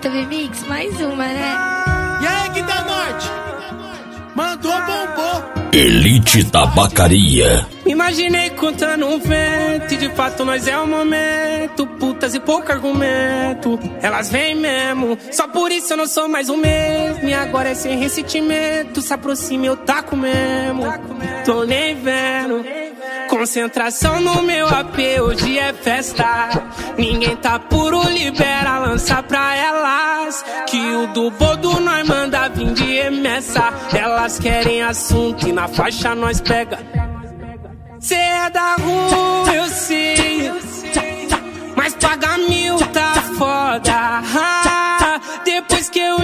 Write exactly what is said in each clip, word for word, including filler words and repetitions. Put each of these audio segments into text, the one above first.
J V Mix, mais uma, né? E aí, Quinta Norte? Mandou, bombou. Elite Tabacaria. Imaginei contando um vento e de fato nós é o momento. Putas e pouco argumento, elas vêm mesmo. Só por isso eu não sou mais o mesmo. E agora é sem ressentimento. Se aproxima eu taco mesmo. Tô nem vendo. Concentração no meu A P, hoje é festa. Ninguém tá puro, libera, lança pra elas. Que o do bodo nós manda vir de remessa. Elas querem assunto e na faixa nós pega. Cê é da rua, eu sei, mas paga mil tá foda. Ah, depois que eu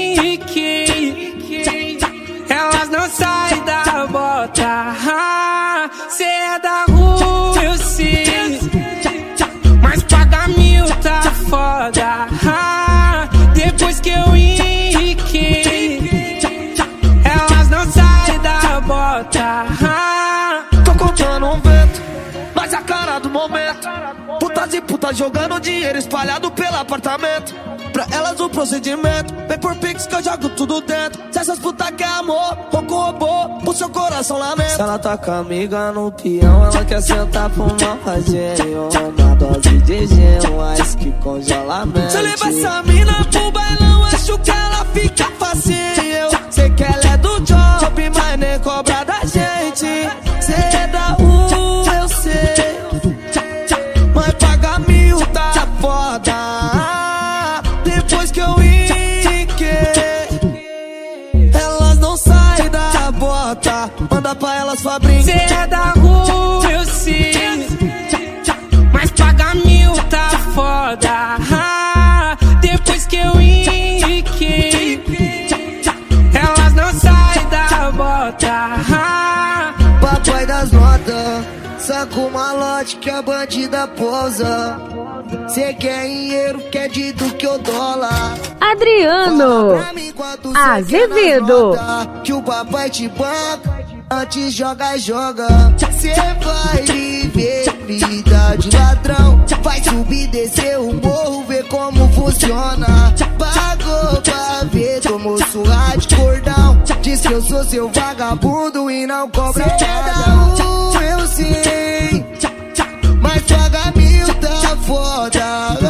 enriquei, elas não saem da bota. Ah, cê é da rua, eu sei, mas paga mil tá foda. Ah, depois que eu enriquei, elas não saem da bota. Ah, contando um vento, mas a cara do momento. Putas e putas jogando dinheiro espalhado pelo apartamento. Pra elas o procedimento, vem por pix que eu jogo tudo dentro. Se essas putas quer amor, rouco robô, o seu coração lamenta. Se ela tá com a amiga no peão, ela quer sentar pro mal fazer uma dose de gelo, ice que congela a mente. Se eu levar essa mina pro bailão, acho que ela fica facinho. Sei que ela é do job, mas nem cobra da gente. Cê é da rua, eu sei, mas paga mil tá foda. Depois que eu enriquei, elas não saem da bota. Manda pra elas, Fabrinho. Cê é da rua, eu sei, mas paga mil tá foda. Depois que eu enriquei, elas não saem da bota. Papai das notas, saca o malote que a bandida pousa. Cê quer dinheiro, quer de do que o dólar. Adriano Azevedo. Que o papai te banca, antes joga, joga. Cê vai viver vida de ladrão. Vai subir, descer o morro, ver como funciona. Pagou pra ver, tomou surra de cordão. Diz que eu sou seu vagabundo e não cobra nada. Cê é da rua, eu sei, mas paga mil tá foda.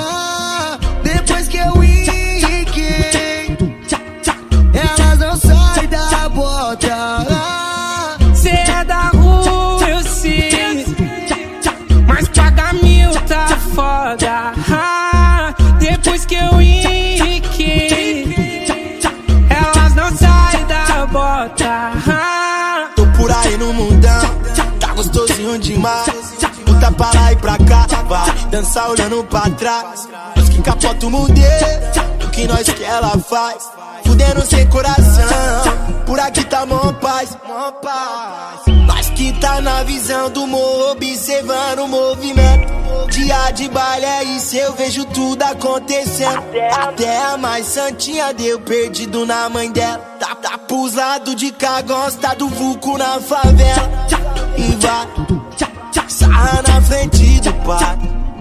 Depois que eu enriquei, elas não saem da bota. Cê é da rua, eu sei, mas paga mil tá foda. Depois que eu enriquei, elas não saem da bota. Tô por aí no mundão, tá gostosinho demais. Puta pra lá e pra cá, vai dançar olhando pra trás. Nós que capota o mundo, o que nós que ela faz. Fudendo sem coração, por aqui tá mó paz, mó paz. Nós que tá na visão do morro, observando o movimento. Dia de baile é isso, eu vejo tudo acontecendo. Até a mais santinha deu perdido na mãe dela. Tá, tá pros lados de cá, gosta do vulco na favela. E vai sarra na frente do pai,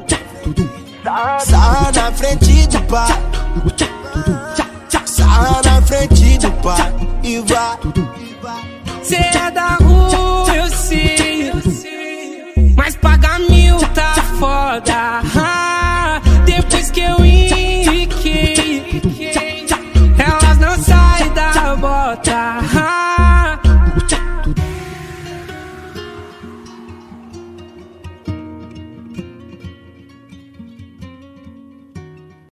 sarra na frente do pai, sarra na frente do pai. E vai. Cê é da rua,